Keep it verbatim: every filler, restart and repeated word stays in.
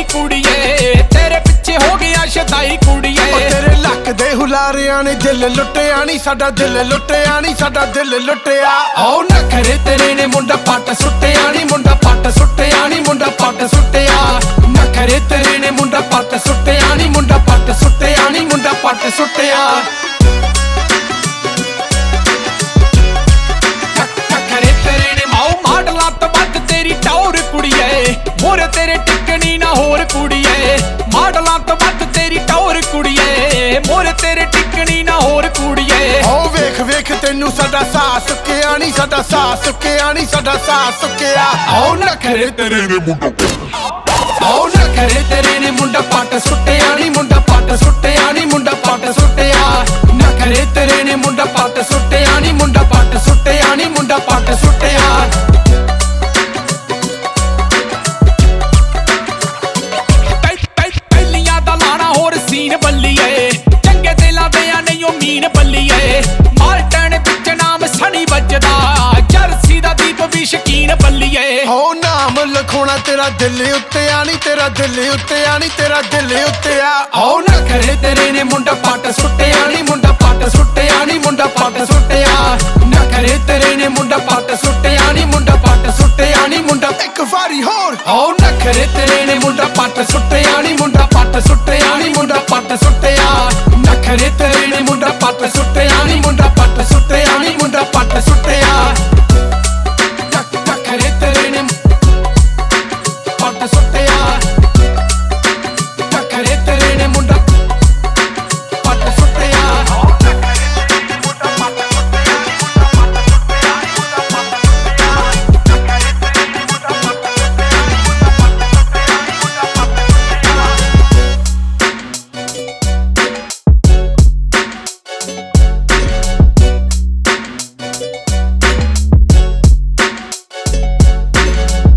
ਕੁੜੀਏ ਤੇਰੇ ਪਿੱਛੇ ਹੋ ਗਿਆ ਸ਼ਦਾਈ ਕੁੜੀਏ। ਤੇਰੇ ਲੱਕ ਦੇ ਹੁਲਾਰਿਆਂ ਨੇ ਦਿਲ ਲੁੱਟਿਆ ਨੀ ਸਾਡਾ ਦਿਲ ਲੁੱਟਿਆ ਨੀ ਸਾਡਾ ਦਿਲ ਲੁੱਟਿਆ। ਆਓ ਨਖਰੇ ਤੇਰੇ ਨੇ ਮੁੰਡਾ ਪੱਟ ਸੁੱਟਿਆ ਨੀ ਮੁੰਡਾ ਪੱਟ ਸੁੱਟਿਆ ਨੀ ਮੁੰਡਾ ਪੱਟ ਸੁੱਟਿਆ। ਨਖਰੇ ਤੇਰੇ ਨੇ ਮੁੰਡਾ ਪੱਟ ਸੁੱਟਿਆ ਨੀ ਮੁੰਡਾ ਪੱਟ ਸੁੱਟਿਆ ਨੀ ਮੁੰਡਾ ਪੱਟ ਸੁੱਟਿਆ। ਨਖਰੇ ਤੇਰੇ ਨੇ ਮਾਓ ਮਾਡਲਾਂ ਤੋਂ ਵੱਧ ਤੇਰੀ ਟੌਰ ਕੁੜੀਏ ਮੋਰੇ ਤੇਰੇ ਟਿਕਣੀ ਨਾ ਹੋਰ ਕੁੜੀਏ। ਮਾਡਲਾਂ ਤੋਂ ਵੱਧ ਤੇਰੀ ਟੌਰ ਕੁੜੀਏ ਮੋਰੇ ਤੇਰੇ ਟਿਕਣੀ ਨਾ ਹੋਰ ਕੁੜੀਏ। ਓ ਵੇਖ ਵੇਖ ਤੈਨੂੰ ਸਾਡਾ ਸਾਹ ਸੁੱਕਿਆ ਨੀ ਸਾਡਾ ਸਾਹ ਸੁੱਕਿਆ ਨੀ ਸਾਡਾ ਸਾਹ ਸੁੱਕਿਆ। ਆਓ ਨਖਰੇ ਤੇਰੇ ਨੇ ਮੁੰਡਾ ਆਓ ਨਖਰੇ ਤੇਰੇ ਨੇ ਮੁੰਡਾ ਪੱਟ ਸੁੱਟਿਆ ਨੀ ਮੁੰਡਾ ਪੱਟ ਸੁੱਟਿਆ ਨੀ ਮੁੰਡਾ ਪੱਟ ਸੁੱਟਿਆ। ਨਖਰੇ ਤੇਰੇ ਨੇ ਮੁੰਡਾ ਪੱਟ ਸੁੱਟਿਆ ਨੀ ਮੁੰਡਾ ਪੱਟ ਸੁੱਟਿਆ ਨੀ ਮੁੰਡਾ ਪੱਟ ਸੁੱਟਿਆ। ਪਹਿਲੀਆਂ ਦਾ ਲਾਣਾ ਹੋਰ ਸੀਨ ਬੱਲੀਏ ਚੰਗੇ ਦਿਲਾਂ ਦੇ ਆ ਨਹੀਂ ਉਹ ਮੀਨ ਬੱਲੀਏ। ਮਾਲਟਨ ਵਿੱਚ ਨਾਮ ਸਣੀ ਵੱਜਦਾ ਜਰਸੀ ਦਾ ਦੀਪ ਵੀ ਸ਼ਕੀਨ ਬੱਲੀਏ। ਹੋ ਨਾਮ ਲਿਖਾਉਣਾ ਤੇਰਾ ਦਿਲ ਉੱਤੇ ਆ ਨੀ ਤੇਰਾ ਦਿਲ ਉੱਤੇ ਆ ਨੀ ਤੇਰਾ ਦਿਲ ਉੱਤੇ ਆ। ਆਓ ਨਖਰੇ ਤੇਰੇ ਨੇ ਮੁੰਡਾ ਪੱਟ ਸੁੱਟਿਆ ਨੀ ਮੁੰਡਾ ਪੱਟ ਸੁੱਟਿਆ ਨੀ ਮੁੰਡਾ ਪੱਟ ਸੁੱਟਿਆ। ਨਖਰੇ ਤੇਰੇ ਨੇ ਮੁੰਡਾ ਪੱਟ ਸੁੱਟਿਆ ਨੀ ਮੁੰਡਾ ਪੱਟ ਸੁੱਟਿਆ ਨੀ ਮੁੰਡਾ ਇੱਕ ਵਾਰੀ ਹੋਰ। ਆਓ ਨਖਰੇ ਤੇਰੇ ਨੇ ਮੁੰਡਾ